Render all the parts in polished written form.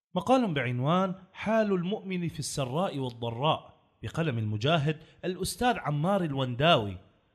مقال بعنوان حال المؤمن في السراء والضراء بقلم المجاهد الأستاذ عمار الونداوي.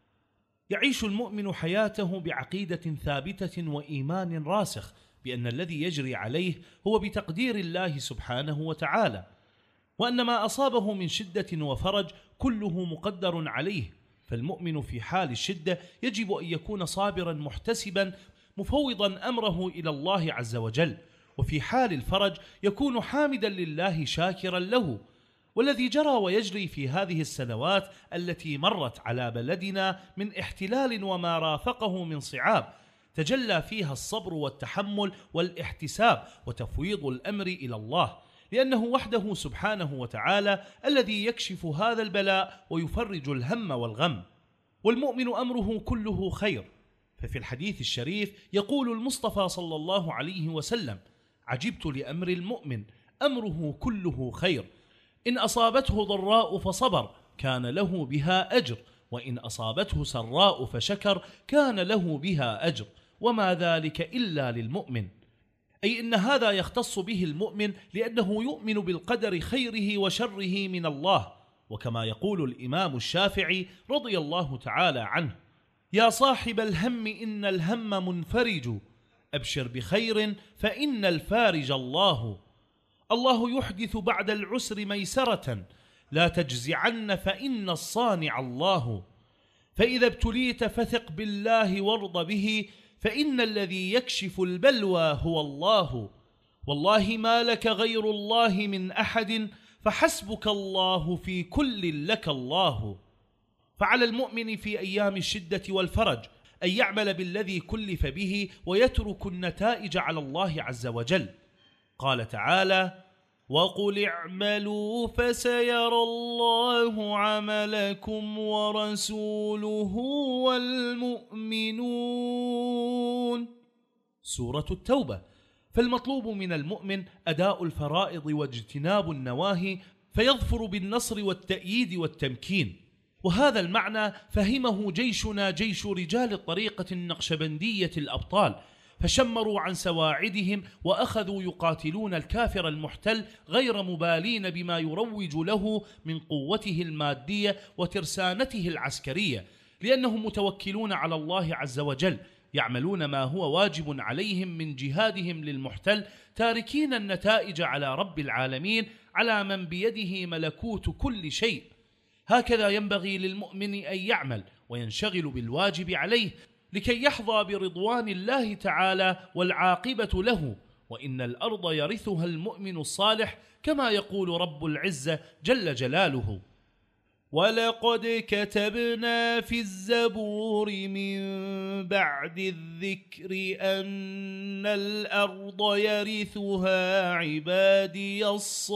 يعيش المؤمن حياته بعقيدة ثابتة وإيمان راسخ بأن الذي يجري عليه هو بتقدير الله سبحانه وتعالى، وأن ما أصابه من شدة وفرج كله مقدر عليه. فالمؤمن في حال الشدة يجب أن يكون صابرا محتسبا مفوضا أمره إلى الله عز وجل، وفي حال الفرج يكون حامدا لله شاكرا له. والذي جرى ويجري في هذه السنوات التي مرت على بلدنا من احتلال وما رافقه من صعاب تجلى فيها الصبر والتحمل والاحتساب وتفويض الأمر إلى الله، لأنه وحده سبحانه وتعالى الذي يكشف هذا البلاء ويفرج الهم والغم. والمؤمن أمره كله خير، ففي الحديث الشريف يقول المصطفى صلى الله عليه وسلم: عجبت لأمر المؤمن أمره كله خير، إن أصابته ضراء فصبر كان له بها أجر، وإن أصابته سراء فشكر كان له بها أجر، وما ذلك إلا للمؤمن. أي إن هذا يختص به المؤمن لأنه يؤمن بالقدر خيره وشره من الله. وكما يقول الإمام الشافعي رضي الله تعالى عنه: يا صاحب الهم إن الهم منفرج، أبشر بخير فإن الفارج الله. الله يحدث بعد العسر ميسرة، لا تجزعن فإن الصانع الله. فإذا ابتليت فثق بالله وارض به، فإن الذي يكشف البلوى هو الله. والله ما لك غير الله من أحد، فحسبك الله في كل لك الله. فعلى المؤمن في أيام الشدة والفرج أن يعمل بالذي كلف به ويترك النتائج على الله عز وجل. قال تعالى: وقل اعملوا فسيرى الله عملكم ورسوله والمؤمنون. سورة التوبة. فالمطلوب من المؤمن أداء الفرائض واجتناب النواهي، فيظفر بالنصر والتأييد والتمكين. وهذا المعنى فهمه جيشنا، جيش رجال الطريقة النقشبندية الأبطال، فشمروا عن سواعدهم وأخذوا يقاتلون الكافر المحتل غير مبالين بما يروج له من قوته المادية وترسانته العسكرية، لأنهم متوكلون على الله عز وجل، يعملون ما هو واجب عليهم من جهادهم للمحتل، تاركين النتائج على رب العالمين، على من بيده ملكوت كل شيء. هكذا ينبغي للمؤمن أن يعمل وينشغل بالواجب عليه لكي يحظى برضوان الله تعالى والعاقبة له. وإن الأرض يرثها المؤمن الصالح، كما يقول رب العزة جل جلاله: ولقد كتبنا في الزبور من بعد الذكر أن الأرض يرثها عبادي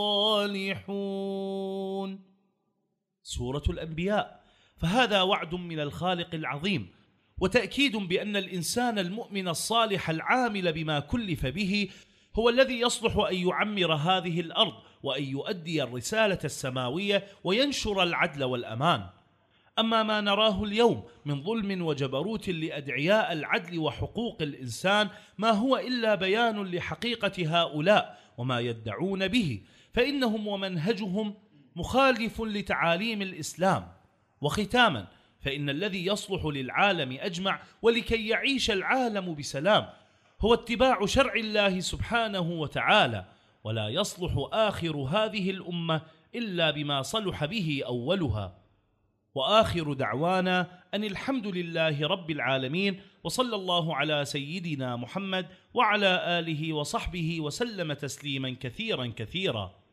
الصالحون. سورة الأنبياء. فهذا وعد من الخالق العظيم، وتأكيد بأن الإنسان المؤمن الصالح العامل بما كلف به هو الذي يصلح أن يعمر هذه الأرض وأن يؤدي الرسالة السماوية وينشر العدل والأمان. أما ما نراه اليوم من ظلم وجبروت لأدعياء العدل وحقوق الإنسان ما هو إلا بيان لحقيقة هؤلاء وما يدعون به، فإنهم ومنهجهم مخالف لتعاليم الإسلام. وختاما، فإن الذي يصلح للعالم أجمع ولكي يعيش العالم بسلام هو اتباع شرع الله سبحانه وتعالى، ولا يصلح آخر هذه الأمة إلا بما صلح به أولها. وآخر دعوانا أن الحمد لله رب العالمين، وصلى الله على سيدنا محمد وعلى آله وصحبه وسلم تسليما كثيرا كثيرا.